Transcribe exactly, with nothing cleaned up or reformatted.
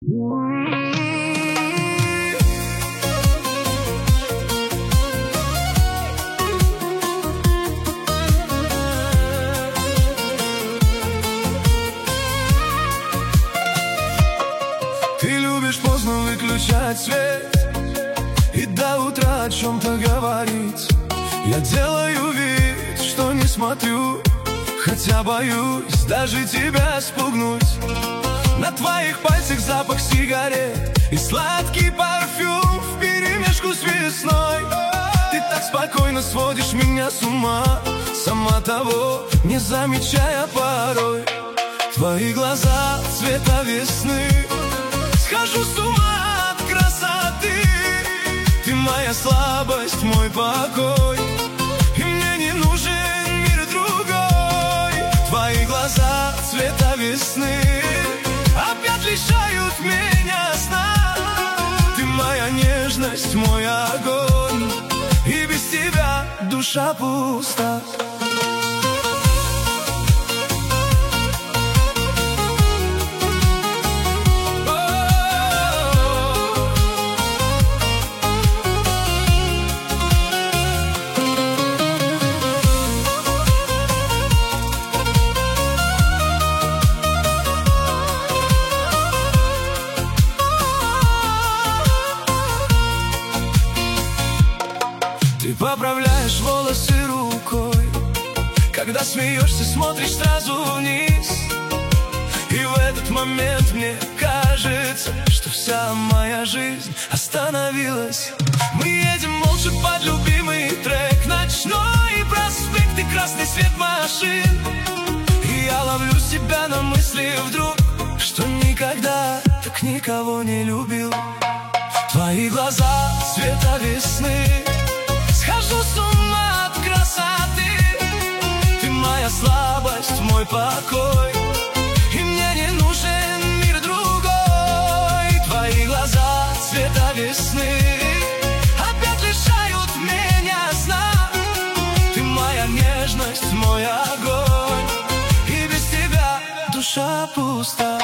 Ты любишь поздно выключать свет и до утра о чем-то говорить. Я делаю вид, что не смотрю, хотя боюсь даже тебя спугнуть. На твоих пальцах запах сигарет и сладкий парфюм вперемешку с весной. Ты так спокойно сводишь меня с ума, сама того не замечая порой. Твои глаза цвета весны, схожу с ума от красоты. Ты моя слабость, мой покой, и мне не нужен мир другой. Твои глаза цвета весны опять лишают меня сна. Ты моя нежность, мой огонь, и без тебя душа пуста. Ты поправляешь волосы рукой, когда смеешься, смотришь сразу вниз. И в этот момент мне кажется, что вся моя жизнь остановилась. Мы едем молча под любимый трек, ночной проспект и красный свет машин. И я ловлю себя на мысли вдруг, что никогда так никого не любил. Твои глаза цвета весны, схожу с ума от красоты. Ты моя слабость, мой покой, и мне не нужен мир другой. Твои глаза цвета весны опять лишают меня сна. Ты моя нежность, мой огонь, и без тебя душа пуста.